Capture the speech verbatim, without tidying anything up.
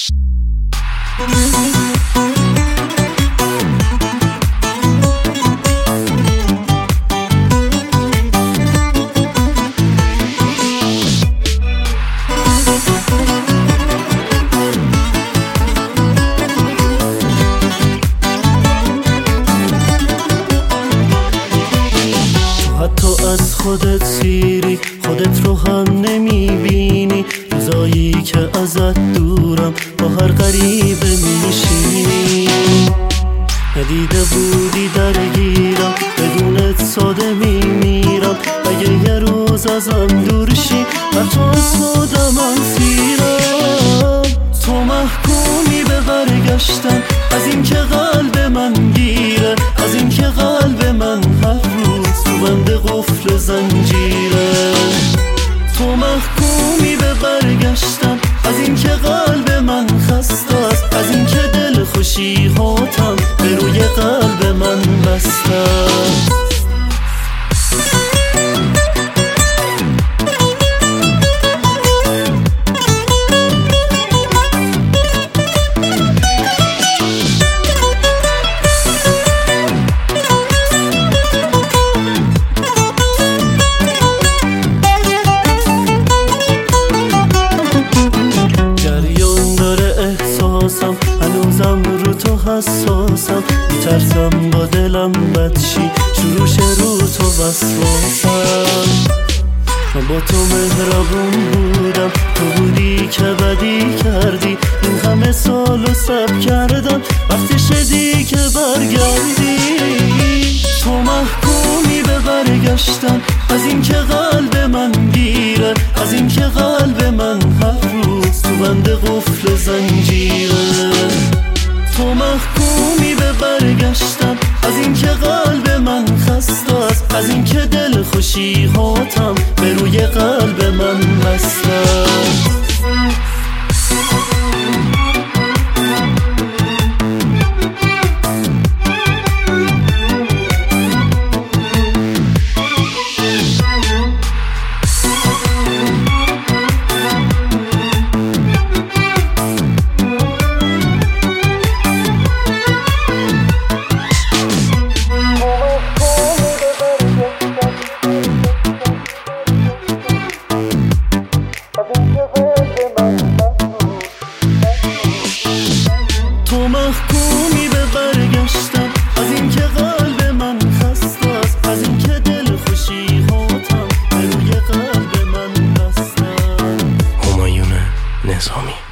از خودت سیری، خودت رو هم نمیبینی، روزایی که ازت دورم با هر غریبه میشینی. ندیده بودی درگیرم، بدونت ساده میمیرم، اگه یه روز ازم دور شی حتی از خودم اسیرم. تو محکومی به برگشتن، از این که قلب من گیره، از این که قلب من هر روز تو بند قفل زنجیره. تو محکومی به برگشتن، از این که قلب من خسته است، از این که دل خوشی هاتم به روی قلب من بسته است. هنوزم رو تو حساسم، میترسم با دلم بدشی، شروع شه رو تو وسواسم. من با تو مهربون بودم، تو بودی که بدی کردی، این همه سال و سب کردم، وقتی شدی که برگردی. تو محکومی به برگشتن، از این که قلب من گیره، از این که قلب من هر روز تو بند قفل زنجیره. تو محکومی به برگشتن، از این که قلب من خسته است، از این که دل خوشی هاتم به روی قلب من بسته است. تو محکومی به برگشتن، از این که قلب من خسته است، از این که دل خوشی هاتم به روی قلب من بسته است. همایون نظامی.